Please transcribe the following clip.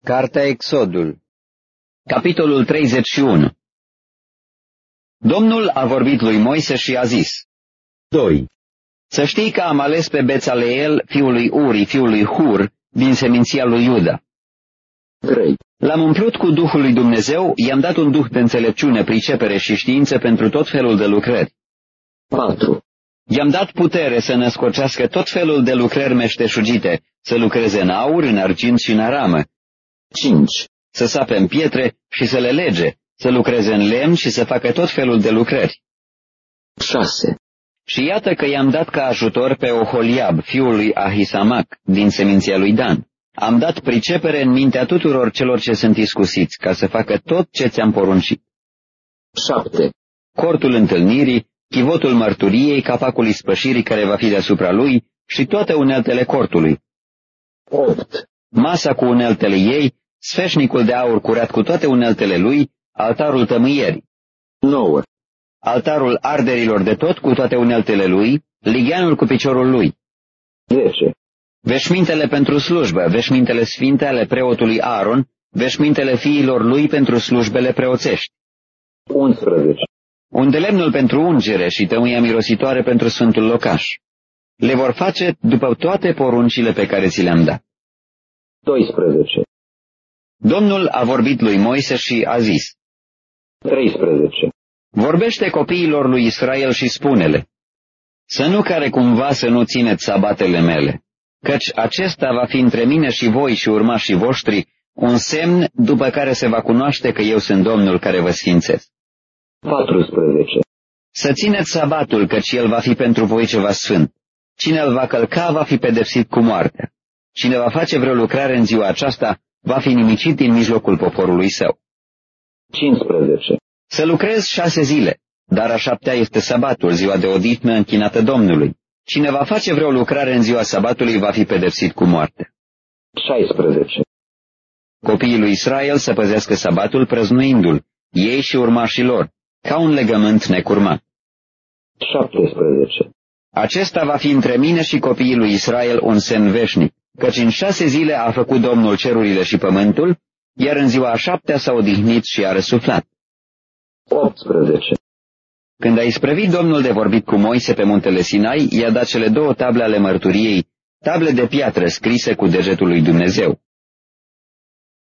Cartea Exodul, capitolul 31. Domnul a vorbit lui Moise și a zis: 2. Să știi că am ales pe Bețaleel, fiul lui Uri, fiul lui Hur, din seminția lui Iuda. 3. L-am umplut cu Duhul lui Dumnezeu, i-am dat un duh de înțelepciune, pricepere și știință pentru tot felul de lucrări. 4. I-am dat putere să născocească tot felul de lucrări meșteșugite, să lucreze în aur, în argint și în aramă. 5. Să sape în pietre și să le lege, să lucreze în lemn și să facă tot felul de lucrări. 6. Și iată că i-am dat ca ajutor pe Oholiab, fiul lui Ahisamac, din seminția lui Dan. Am dat pricepere în mintea tuturor celor ce sunt iscusiți, ca să facă tot ce ți-am poruncit. 7. Cortul întâlnirii, chivotul mărturiei, capacul ispășirii care va fi deasupra lui și toate uneltele cortului. 8. Masa cu uneltele ei, sfeșnicul de aur curat cu toate uneltele lui, altarul tămâierii. 9. Altarul arderilor de tot cu toate uneltele lui, ligheanul cu piciorul lui. 10. Veșmintele pentru slujbă, veșmintele sfinte ale preotului Aaron, veșmintele fiilor lui pentru slujbele preoțești. 11. Undelemnul pentru ungere și tămâia mirositoare pentru sfântul locaș. Le vor face după toate poruncile pe care ți le-am dat. 12. Domnul a vorbit lui Moise și a zis: 13. Vorbește copiilor lui Israel și spune-le: să nu care cumva să nu țineți sabatele mele, căci acesta va fi între mine și voi și urmașii voștri un semn după care se va cunoaște că eu sunt Domnul care vă sfințesc. 14. Să țineți sabatul, căci el va fi pentru voi ceva sfânt. Cine îl va călca va fi pedepsit cu moartea. Cine va face vreo lucrare în ziua aceasta va fi nimicit din mijlocul poporului său. 15. Să lucrezi 6 zile, dar a 7-a este sabatul, ziua de odihnă închinată Domnului. Cine va face vreo lucrare în ziua sabatului va fi pedepsit cu moarte. 16. Copiii lui Israel să păzească sabatul prăznuindu-l, ei și urmașii lor, ca un legământ necurmat. 17. Acesta va fi între mine și copiii lui Israel un semn veșnic, căci în 6 zile a făcut Domnul cerurile și pământul, iar în ziua a 7-a s-a odihnit și a răsuflat. 18. Când a isprăvit Domnul de vorbit cu Moise pe muntele Sinai, i-a dat cele 2 table ale mărturiei, table de piatră scrise cu degetul lui Dumnezeu.